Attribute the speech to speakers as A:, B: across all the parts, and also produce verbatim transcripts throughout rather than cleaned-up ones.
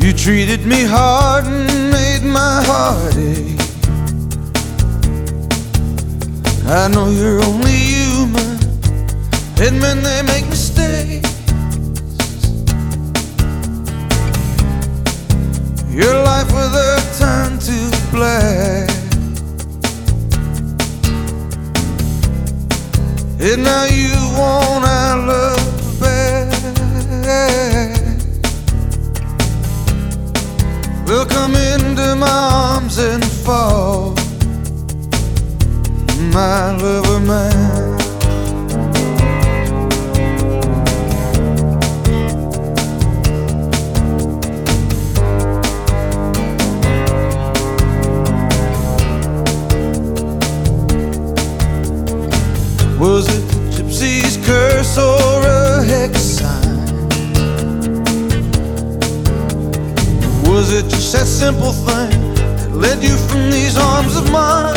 A: You treated me hard and made my heart ache. I know you're only human, admit they make mistakes. Your life with her turned to black, and now you want our love back. Well, come into my arms and fall, my lover man. Was it the gypsy's curse or a hex sign? Was it just that simple thing that led you from these arms of mine?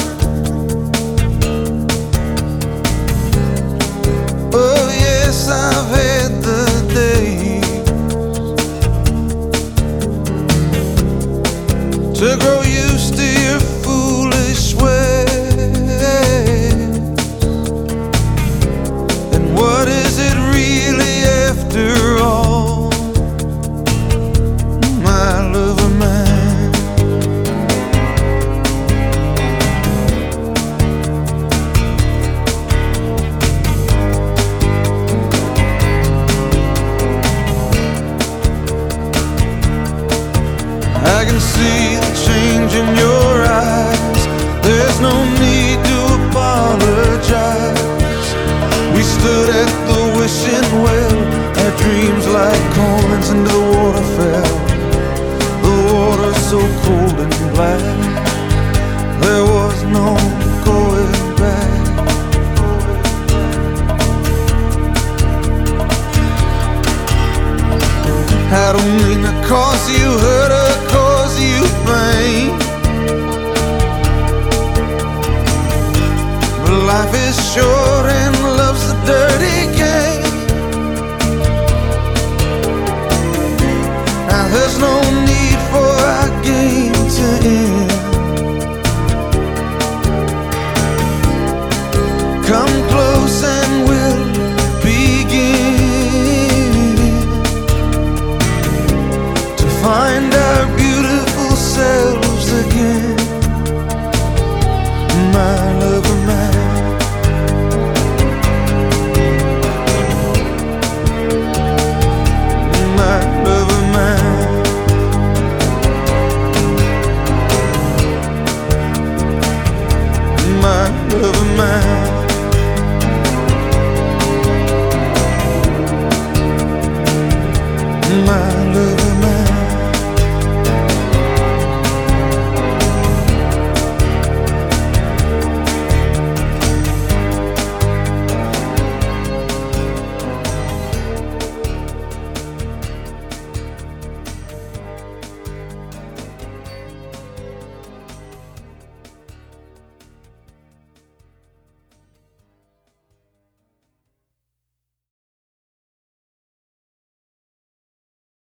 A: Oh yes, I've had the days to grow used to your foolish ways. And what is it really after all, my lover man? I can see the change in your eyes. There's no need to apologize. We stood at the wishing well, our dreams like coins and the water fell. The water so cold and black, there was no going back. I don't mean to cause you hurt or cause you pain, but life is short and love's a dirty game. Now there's no need for our game to end. Come close and we'll begin to find our beautiful selves again, my lover man. My lover man. My lover man. My lover